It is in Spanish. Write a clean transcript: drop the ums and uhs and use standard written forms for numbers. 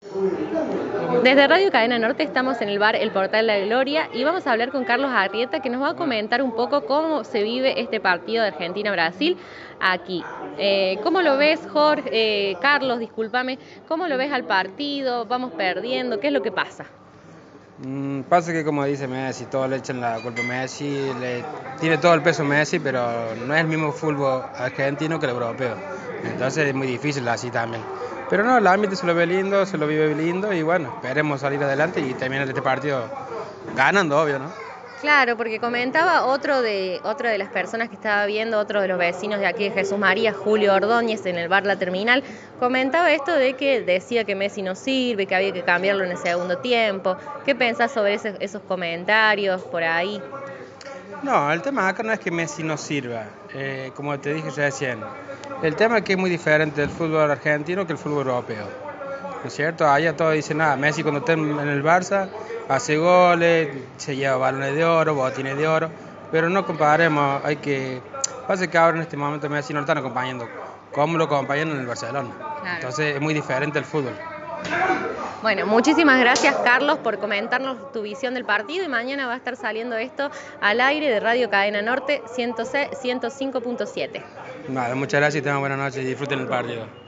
Desde Radio Cadena Norte estamos en el bar El Portal de la Gloria y vamos a hablar con Carlos Arrieta, que nos va a comentar un poco cómo se vive este partido de Argentina-Brasil aquí. ¿Cómo lo ves, Jorge? Carlos, discúlpame, ¿cómo lo ves al partido? ¿Vamos perdiendo? ¿Qué es lo que pasa? Pasa que, como dice Messi, todos le echan la culpa a Messi, tiene todo el peso Messi, pero no es el mismo fútbol argentino que el europeo. Entonces es muy difícil así también. Pero no, el ámbito se lo ve lindo, se lo vive lindo y bueno, esperemos salir adelante y terminar este partido ganando, obvio, ¿no? Claro, porque comentaba otro de las personas que estaba viendo, otro de los vecinos de aquí de Jesús María, Julio Ordóñez, en el bar La Terminal, comentaba esto de que decía que Messi no sirve, que había que cambiarlo en el segundo tiempo. ¿Qué pensás sobre esos comentarios por ahí? No, el tema acá no es que Messi no sirva, como te dije recién. El tema es que es muy diferente el fútbol argentino que el fútbol europeo. ¿No es cierto? Allá todos dicen, nada, Messi cuando está en el Barça hace goles, se lleva balones de oro, botines de oro, pero no comparemos, pasa que ahora en este momento Messi no lo están acompañando, como lo acompañan en el Barcelona. Claro. Entonces es muy diferente el fútbol. Bueno, muchísimas gracias, Carlos, por comentarnos tu visión del partido y mañana va a estar saliendo esto al aire de Radio Cadena Norte 105.7. Nada, muchas gracias y tengan buenas noches y disfruten el partido.